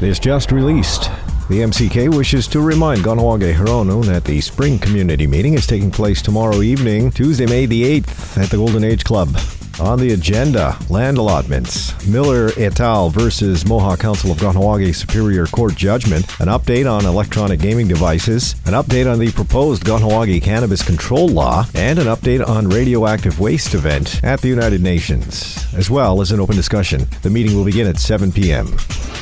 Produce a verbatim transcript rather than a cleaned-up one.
This just released. The M C K wishes to remind Kahnawake Hirono that the Spring Community Meeting is taking place tomorrow evening, Tuesday, May the eighth, at the Golden Age Club. On the agenda, land allotments, Miller et al. Versus Mohawk Council of Kahnawake Superior Court judgment, an update on electronic gaming devices, an update on the proposed Kahnawake cannabis control law, and an update on radioactive waste event at the United Nations, as well as an open discussion. The meeting will begin at seven p.m.